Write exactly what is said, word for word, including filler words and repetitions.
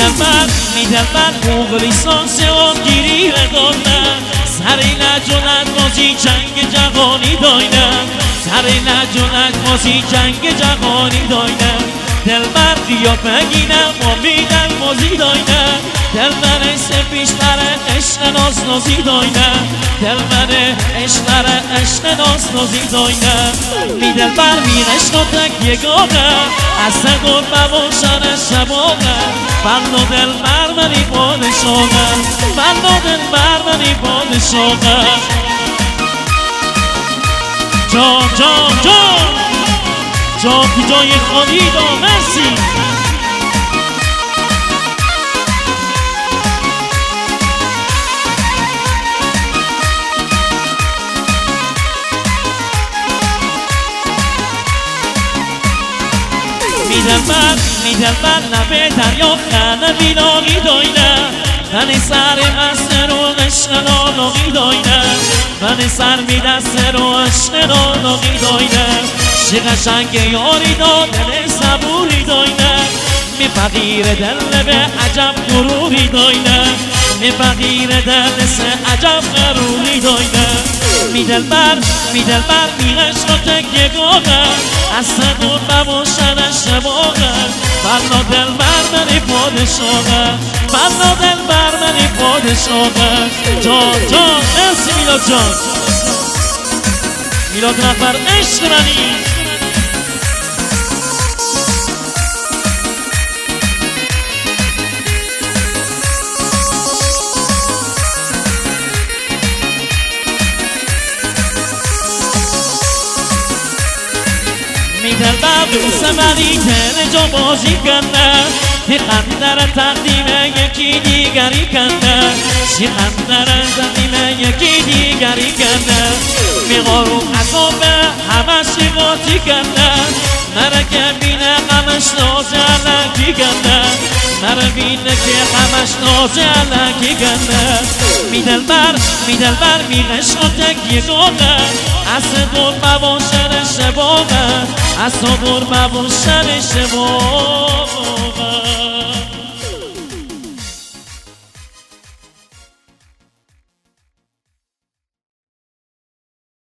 میدلبر میدلبر فوق لیسانس آبگیری ردادم سر لجنت بازی جنگ جهانی داینم سر لجنت بازی جنگ جهانی داینم دلبر قیافه گینم امیدم بازی داینم دلبر سپیشتر عشق ناز نازی داینم دلبر عشقر عشق ناز نازی داینم می دلبر می عشق و تک یگانم از سگل بواشن شبانم فردا دلبر منی پادشاهم فردا دلبر منی پادشاهم جان جان جان جان تو جای خالی دا مرسی میدلبر میدلبر لبه دریا خانه بیلاغی داینم من سر مست رو عشق نالاغی داینم من سر می دست رو عشق نالاغی داینم چه قشنگ یاری داد دل صبوری داینم می فقیر دل به عجب غروری داینم می فقیر دل سه عجب غروری داینم می دلبر می دلبر می عشق و تک یگانم از سگون بواشن شباغم فردا دلبر منی پادشاهم فردا دلبر منی پادشاهم جان جان مرسی میلاد جان میلاد رهبر عشق منی میدلبر دوست منی تن جا بازی کندم خندر تقدیم یکی دیگری کندم خندر تقدیم یکی دیگری کندم میغارو عذاب همش قاطی کندم مرا که بینه غمش ناز علکی کندم مرا بینه که غمش ناز علکی کندم میدلبر میدلبر میغشق و تک یگانم از دور بواشن شباغم از دور بواشن شباغم